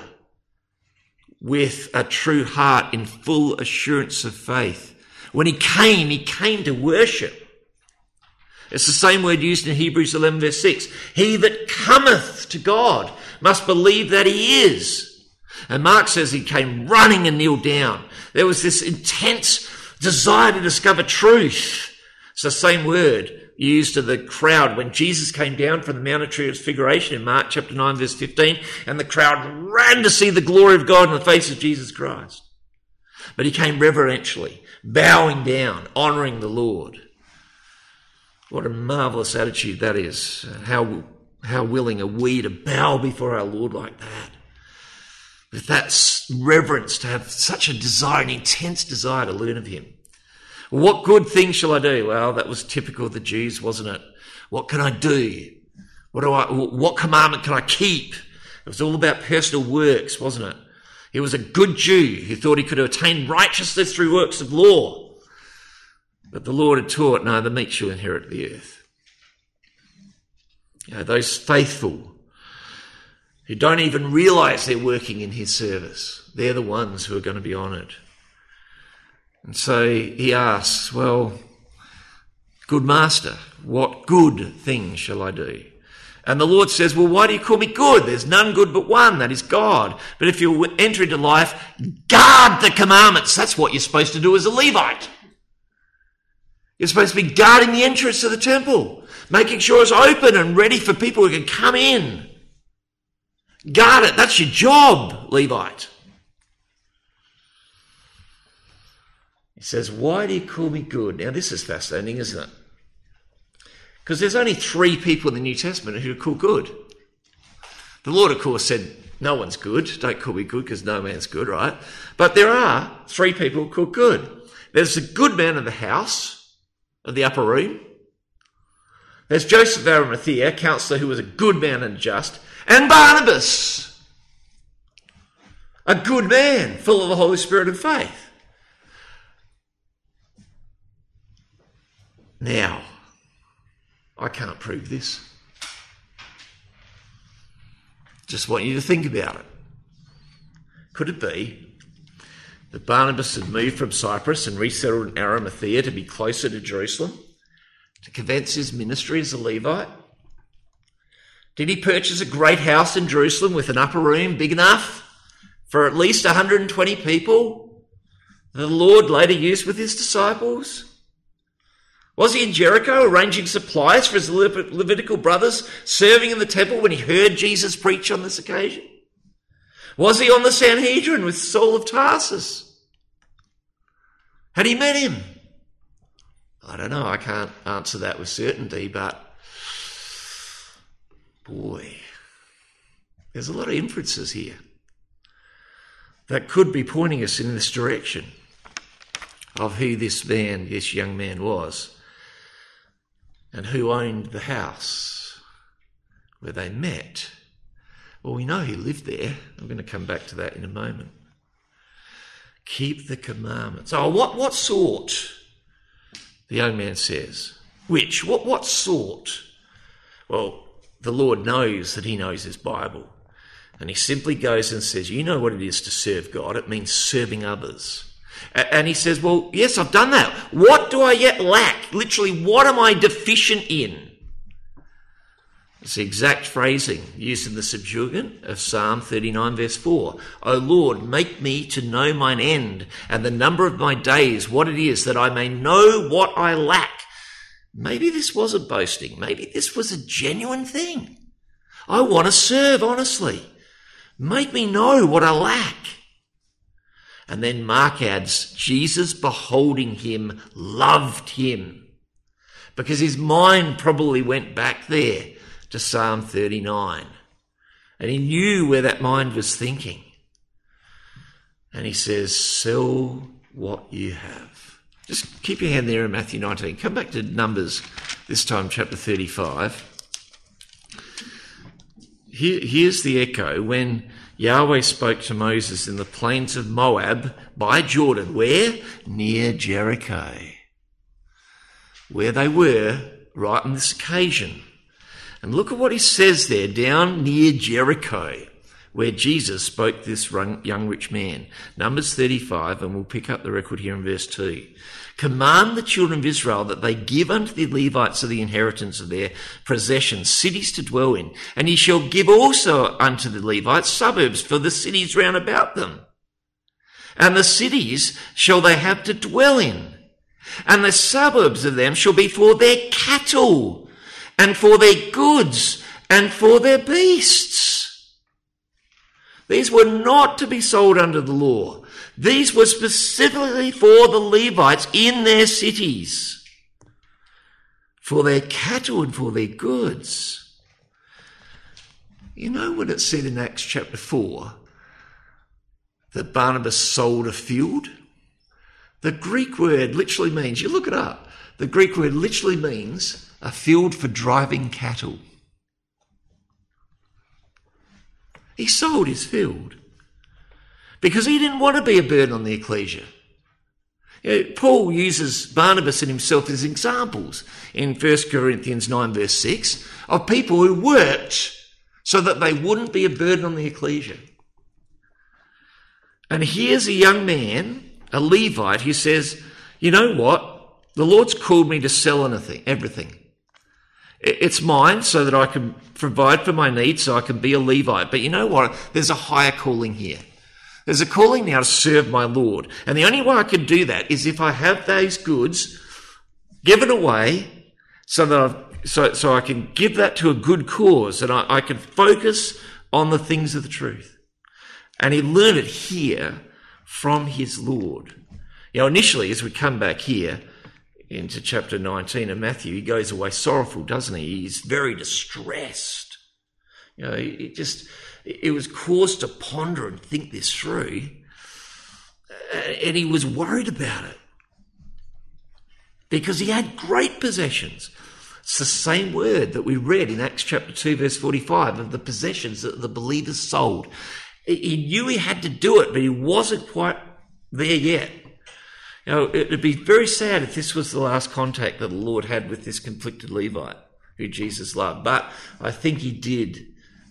with a true heart in full assurance of faith. When he came to worship. It's the same word used in Hebrews 11 verse 6. He that cometh to God must believe that he is. And Mark says he came running and kneeled down. There was this intense desire to discover truth. It's the same word used to the crowd when Jesus came down from the Mount of Transfiguration in Mark chapter 9 verse 15, and the crowd ran to see the glory of God in the face of Jesus Christ. But he came reverentially, bowing down, honouring the Lord. What a marvellous attitude that is. How willing are we to bow before our Lord like that? With that reverence, to have such a desire, an intense desire to learn of him. What good thing shall I do? Well, that was typical of the Jews, wasn't it? What can I do? What commandment can I keep? It was all about personal works, wasn't it? He was a good Jew who thought he could attain righteousness through works of law. But the Lord had taught, no, the meek shall inherit the earth. You know, those faithful who don't even realise they're working in his service, they're the ones who are going to be honoured. And so he asks, well, good master, what good thing shall I do? And the Lord says, well, why do you call me good? There's none good but one, that is God. But if you enter into life, guard the commandments. That's what you're supposed to do as a Levite. You're supposed to be guarding the entrance to the temple, making sure it's open and ready for people who can come in. Guard it. That's your job, Levite. He says, why do you call me good? Now, this is fascinating, isn't it? Because there's only 3 people in the New Testament who are called good. The Lord, of course, said, no one's good. Don't call me good because no man's good, right? But there are 3 people called good. There's the good man of the house, of the upper room. There's Joseph of Arimathea, counselor who was a good man and just. And Barnabas, a good man, full of the Holy Spirit and faith. Now, I can't prove this. Just want you to think about it. Could it be that Barnabas had moved from Cyprus and resettled in Arimathea to be closer to Jerusalem, to commence his ministry as a Levite? Did he purchase a great house in Jerusalem with an upper room big enough for at least 120 people that the Lord later used with his disciples? Was he in Jericho arranging supplies for his Levitical brothers serving in the temple when he heard Jesus preach on this occasion? Was he on the Sanhedrin with Saul of Tarsus? Had he met him? I don't know. I can't answer that with certainty, but boy, there's a lot of inferences here that could be pointing us in this direction of who this young man was, and who owned the house where they met. Well, we know he lived there. I'm going to come back to that in a moment. Keep the commandments. Oh, what sort? The young man says. Which? What sort? Well, the Lord knows that he knows his Bible. And he simply goes and says, you know what it is to serve God. It means serving others. And he says, well, yes, I've done that. What do I yet lack? Literally, what am I deficient in? It's the exact phrasing used in the Septuagint of Psalm 39 verse 4. O Lord, make me to know mine end and the number of my days, what it is, that I may know what I lack. Maybe this wasn't boasting. Maybe this was a genuine thing. I want to serve honestly. Make me know what I lack. And then Mark adds, Jesus, beholding him, loved him. Because his mind probably went back there to Psalm 39. And he knew where that mind was thinking. And he says, sell what you have. Just keep your hand there in Matthew 19. Come back to Numbers, this time chapter 35. Here's the echo when Yahweh spoke to Moses in the plains of Moab by Jordan. Where? Near Jericho. Where they were right on this occasion. And look at what he says there, down near Jericho, where Jesus spoke to this young rich man. Numbers 35, and we'll pick up the record here in verse 2. Command the children of Israel that they give unto the Levites of the inheritance of their possessions, cities to dwell in. And ye shall give also unto the Levites suburbs for the cities round about them. And the cities shall they have to dwell in. And the suburbs of them shall be for their cattle, and for their goods, and for their beasts. These were not to be sold under the law. These were specifically for the Levites in their cities, for their cattle and for their goods. You know when it said in Acts chapter 4 that Barnabas sold a field? The Greek word literally means, you look it up, the Greek word literally means a field for driving cattle. He sold his field because he didn't want to be a burden on the ecclesia. You know, Paul uses Barnabas and himself as examples in 1 Corinthians 9 verse 6 of people who worked so that they wouldn't be a burden on the ecclesia. And here's a young man, a Levite, who says, you know what? The Lord's called me to sell everything. It's mine so that I can provide for my needs, so I can be a Levite. But you know what? There's a higher calling here. There's a calling now to serve my Lord. And the only way I can do that is if I have those goods given away so that so I can give that to a good cause and I can focus on the things of the truth. And he learned it here from his Lord. You know, initially, as we come back here into chapter 19 of Matthew, he goes away sorrowful, doesn't he? He's very distressed. You know, it was cause to ponder and think this through. And he was worried about it because he had great possessions. It's the same word that we read in Acts chapter 2 verse 45 of the possessions that the believers sold. He knew he had to do it, but he wasn't quite there yet. You know, it would be very sad if this was the last contact that the Lord had with this conflicted Levite who Jesus loved. But I think he did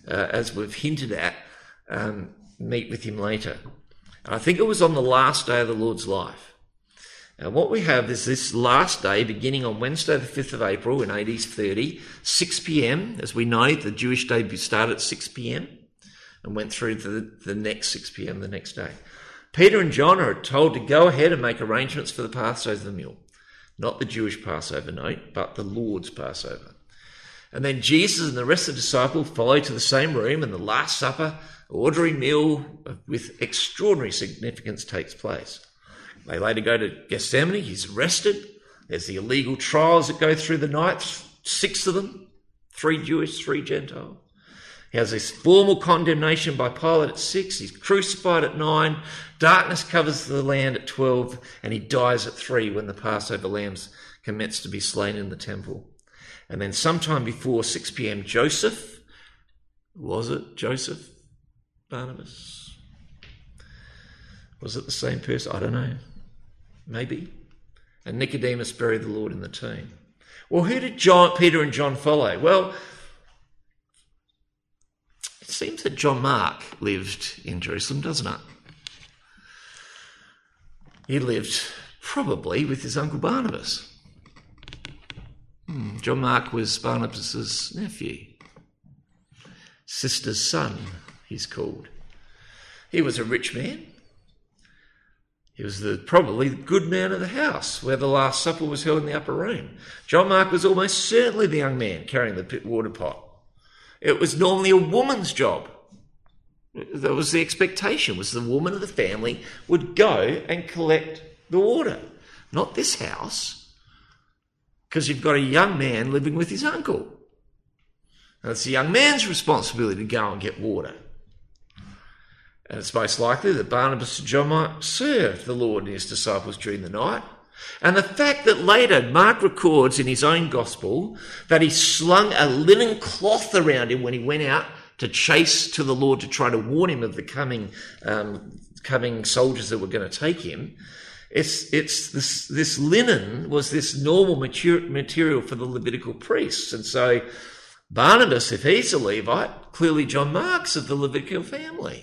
as we've hinted at, meet with him later. And I think it was on the last day of the Lord's life. Now, what we have is this last day, beginning on Wednesday, the 5th of April in AD 30, 6 p.m. As we know, the Jewish day started at 6 p.m. and went through the next 6 p.m. the next day. Peter and John are told to go ahead and make arrangements for the Passover meal. Not the Jewish Passover, note, but the Lord's Passover. And then Jesus and the rest of the disciples follow to the same room, and the Last Supper, ordinary meal with extraordinary significance, takes place. They later go to Gethsemane. He's arrested. There's the illegal trials that go through the night, 6 of them, 3 Jewish, 3 Gentile. He has this formal condemnation by Pilate at 6. He's crucified at 9. Darkness covers the land at 12. And he dies at 3 when the Passover lambs commence to be slain in the temple. And then sometime before 6 p.m, Joseph, was it Joseph Barnabas? Was it the same person? I don't know. Maybe. And Nicodemus buried the Lord in the tomb. Well, who did Peter and John follow? Well, it seems that John Mark lived in Jerusalem, doesn't it? He lived probably with his uncle Barnabas. John Mark was Barnabas' nephew. Sister's son, he's called. He was a rich man. He was probably the good man of the house where the Last Supper was held in the upper room. John Mark was almost certainly the young man carrying the water pot. It was normally a woman's job. That was the expectation, was the woman of the family would go and collect the water. Not this house, because you've got a young man living with his uncle. And it's the young man's responsibility to go and get water. And it's most likely that Barnabas and John Mark served the Lord and his disciples during the night. And the fact that later Mark records in his own gospel that he slung a linen cloth around him when he went out to chase to the Lord to try to warn him of the coming soldiers that were going to take him. This linen was this normal material for the Levitical priests. And so Barnabas, if he's a Levite, clearly John Mark's of the Levitical family.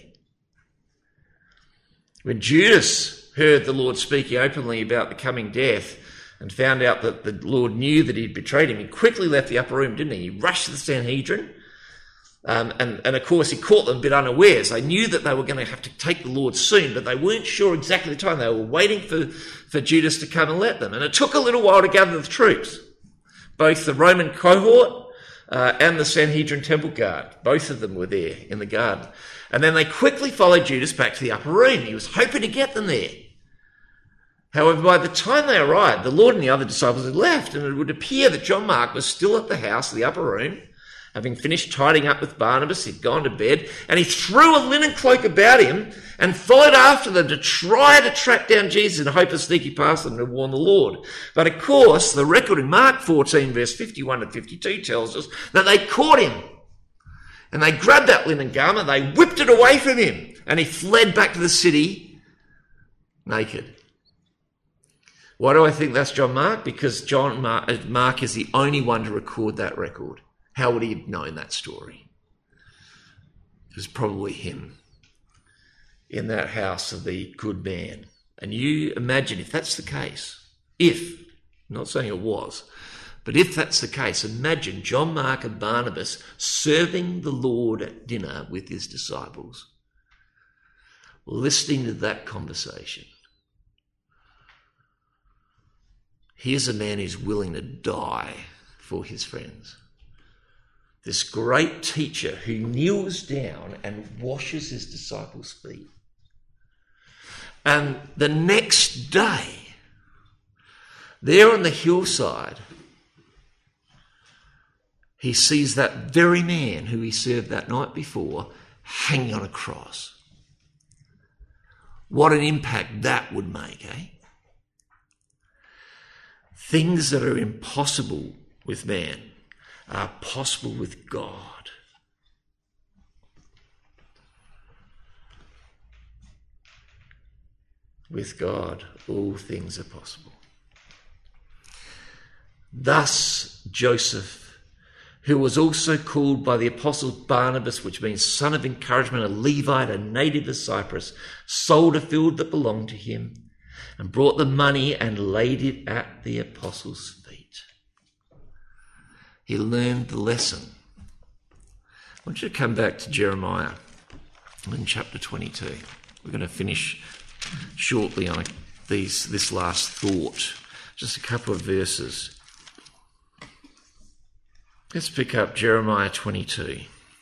When Judas heard the Lord speaking openly about the coming death and found out that the Lord knew that he'd betrayed him, he quickly left the upper room, didn't he? He rushed to the Sanhedrin. And of course, he caught them a bit unawares. They knew that they were going to have to take the Lord soon, but they weren't sure exactly the time. They were waiting for Judas to come and let them. And it took a little while to gather the troops, both the Roman cohort and the Sanhedrin temple guard. Both of them were there in the garden. And then they quickly followed Judas back to the upper room. He was hoping to get them there. However, by the time they arrived, the Lord and the other disciples had left, and it would appear that John Mark was still at the house, the upper room. Having finished tidying up with Barnabas, he'd gone to bed, and he threw a linen cloak about him and followed after them to try to track down Jesus in hope of sneaking past them to warn the Lord. But of course, the record in Mark 14, verse 51 and 52 tells us that they caught him. And they grabbed that linen garment, they whipped it away from him, and he fled back to the city naked. Why do I think that's John Mark? Because Mark is the only one to record that record. How would he have known that story? It was probably him in that house of the good man. And you imagine if that's the case, I'm not saying it was, but if that's the case, imagine John Mark and Barnabas serving the Lord at dinner with his disciples, listening to that conversation. Here's a man who's willing to die for his friends. This great teacher who kneels down and washes his disciples' feet. And the next day, there on the hillside, he sees that very man who he served that night before hanging on a cross. What an impact that would make, eh? Things that are impossible with man are possible with God. With God, all things are possible. Thus, Joseph, who was also called by the apostles Barnabas, which means son of encouragement, a Levite, a native of Cyprus, sold a field that belonged to him and brought the money and laid it at the apostles' feet. He learned the lesson. I want you to come back to Jeremiah in chapter 22. We're going to finish shortly on this last thought. Just a couple of verses. Let's pick up Jeremiah 22.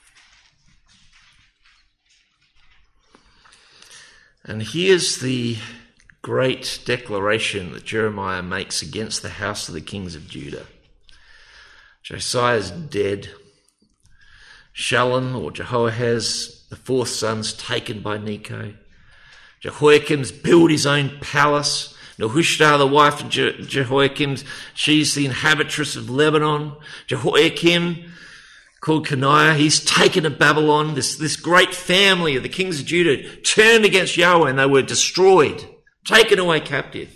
And here's the great declaration that Jeremiah makes against the house of the kings of Judah. Josiah's dead. Shallum or Jehoahaz, the fourth son's taken by Necho. Jehoiakim's built his own palace. Nehushtan, the wife of Jehoiakim, she's the inhabitress of Lebanon. Jehoiakim, called Coniah, he's taken to Babylon. This great family of the kings of Judah turned against Yahweh and they were destroyed, taken away captive.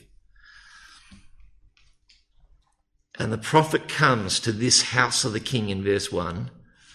And the prophet comes to this house of the king in verse 1.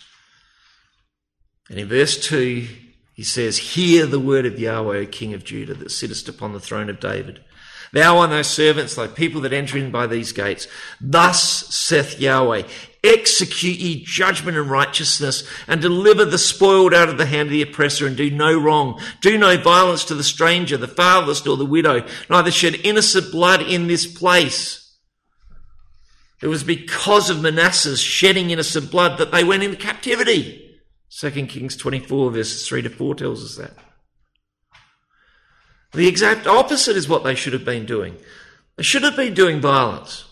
And in verse 2, he says, "Hear the word of Yahweh, King of Judah, that sittest upon the throne of David. Thou and thy servants, thy people that enter in by these gates. Thus saith Yahweh, execute ye judgment and righteousness, and deliver the spoiled out of the hand of the oppressor, and do no wrong. Do no violence to the stranger, the fatherless, nor the widow, neither shed innocent blood in this place." It was because of Manasseh's shedding innocent blood that they went into captivity. 2 Kings 24 verses 3-4 tells us that. The exact opposite is what they should have been doing. They should have been doing violence.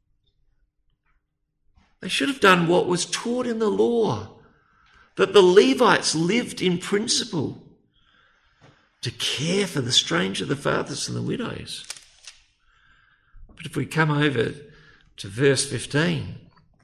They should have done what was taught in the law, that the Levites lived in principle, to care for the stranger, the fatherless and the widows. But if we come over to verse 15,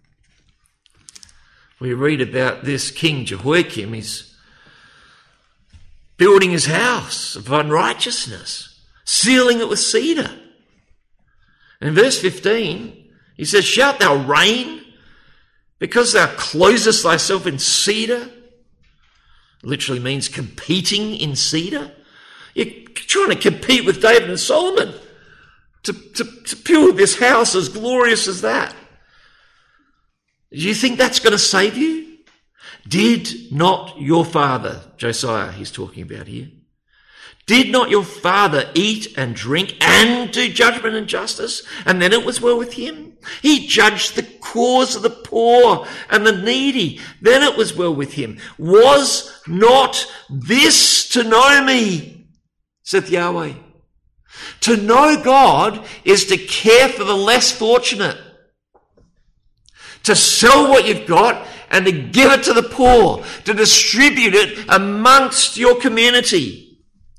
we read about this king Jehoiakim is building his house of unrighteousness, sealing it with cedar. And in verse 15, he says, "Shalt thou reign because thou closest thyself in cedar?" Literally means competing in cedar. You're trying to compete with David and Solomon to build this house as glorious as that. Do you think that's going to save you? Did not your father, Josiah he's talking about here, did not your father eat and drink and do judgment and justice? And then it was well with him. He judged the cause of the poor and the needy. Then it was well with him. Was not this to know me, saith Yahweh? To know God is to care for the less fortunate, to sell what you've got and to give it to the poor, to distribute it amongst your community.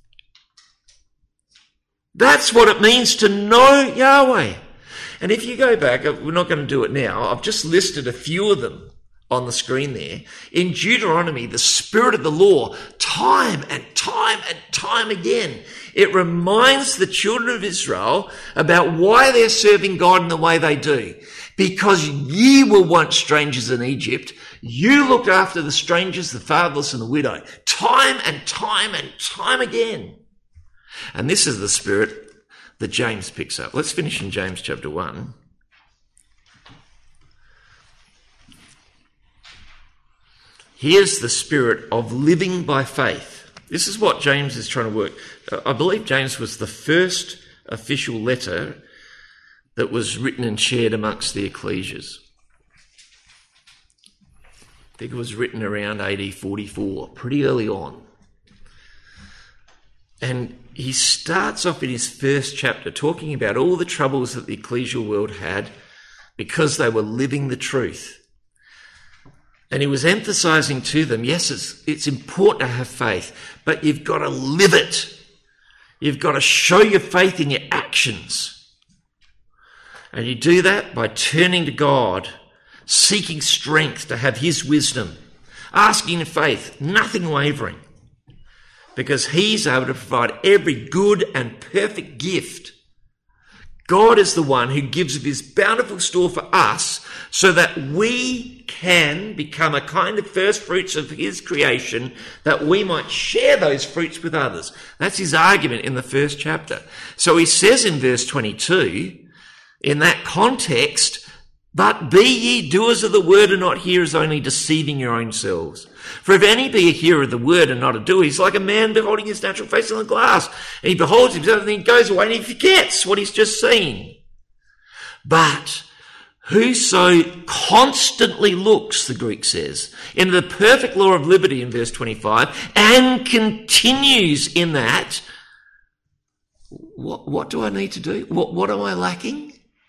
That's what it means to know Yahweh. And if you go back, we're not going to do it now, I've just listed a few of them on the screen there. In Deuteronomy, the spirit of the law, time and time and time again, it reminds the children of Israel about why they're serving God in the way they do. Because ye were once strangers in Egypt, you looked after the strangers, the fatherless and the widow, time and time and time again. And this is the spirit that James picks up. Let's finish in James chapter 1. Here's the spirit of living by faith. This is what James is trying to work. I believe James was the first official letter that was written and shared amongst the ecclesias. I think it was written around AD 44, pretty early on. And he starts off in his first chapter talking about all the troubles that the ecclesial world had because they were living the truth. And he was emphasizing to them, yes, it's important to have faith, but you've got to live it. You've got to show your faith in your actions. And you do that by turning to God, seeking strength to have his wisdom, asking in faith, nothing wavering, because he's able to provide every good and perfect gift God is the one who gives of his bountiful store for us so that we can become a kind of first fruits of his creation, that we might share those fruits with others. That's his argument in the first chapter. So he says in verse 22, in that context, but be ye doers of the word and not hearers only, deceiving your own selves. For if any be a hearer of the word and not a doer, he's like a man beholding his natural face in the glass. And he beholds himself and then he goes away and he forgets what he's just seen. But whoso constantly looks, the Greek says, in the perfect law of liberty in verse 25 and continues in that, what do I need to do? What am I lacking?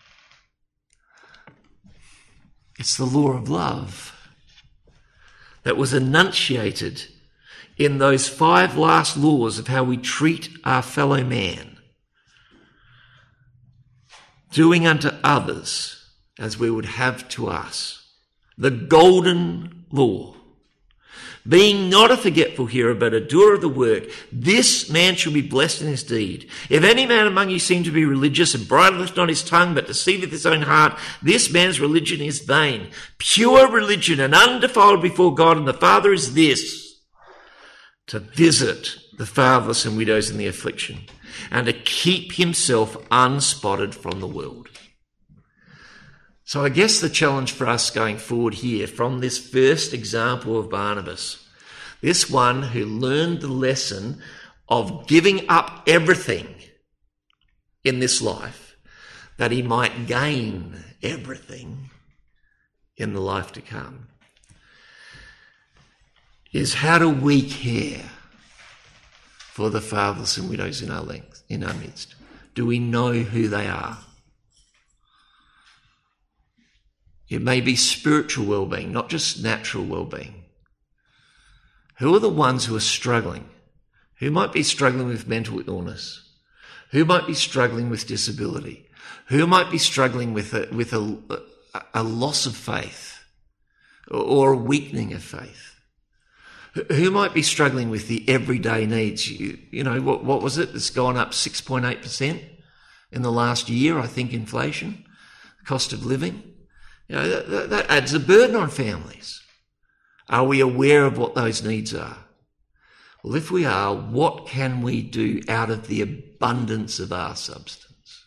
It's the law of love that was enunciated in those 5 last laws of how we treat our fellow man. Doing unto others as we would have to us. The golden law. Being not a forgetful hearer, but a doer of the work, this man shall be blessed in his deed. If any man among you seem to be religious and bridleth not his tongue, but deceiveth his own heart, this man's religion is vain. Pure religion and undefiled before God and the Father is this, to visit the fatherless and widows in the affliction, and to keep himself unspotted from the world. So I guess the challenge for us going forward here from this first example of Barnabas, this one who learned the lesson of giving up everything in this life that he might gain everything in the life to come, is how do we care for the fatherless and widows in our midst? Do we know who they are? It may be spiritual well-being, not just natural well-being. Who are the ones who are struggling? Who might be struggling with mental illness? Who might be struggling with disability? Who might be struggling with a loss of faith or a weakening of faith? Who might be struggling with the everyday needs? You know, what was it? It's gone up 6.8% in the last year, I think, inflation, cost of living. You know, that adds a burden on families. Are we aware of what those needs are? Well, if we are, what can we do out of the abundance of our substance?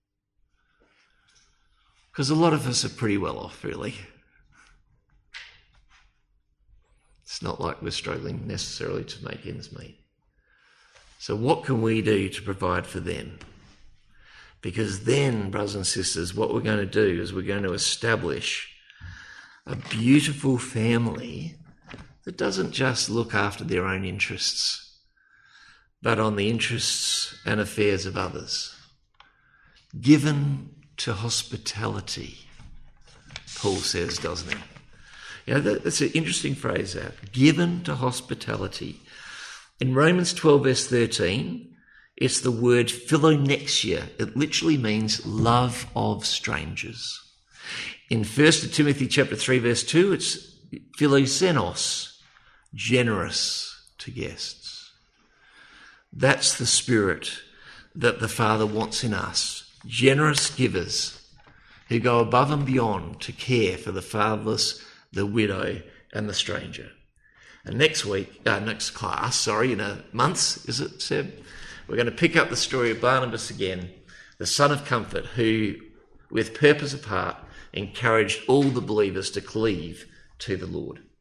Because a lot of us are pretty well off, really. It's not like we're struggling necessarily to make ends meet. So what can we do to provide for them? Because then, brothers and sisters, what we're going to do is we're going to establish a beautiful family that doesn't just look after their own interests, but on the interests and affairs of others. Given to hospitality, Paul says, doesn't he? You know, that's an interesting phrase, that. Given to hospitality. In Romans 12, verse 13, it's the word philonexia. It literally means love of strangers. In 1 Timothy chapter 3, verse 2, it's philoxenos, generous to guests. That's the spirit that the Father wants in us. Generous givers who go above and beyond to care for the fatherless, the widow, and the stranger. And next class, in a month, is it, Seb? We're going to pick up the story of Barnabas again, the son of comfort, who, with purpose of heart, encouraged all the believers to cleave to the Lord.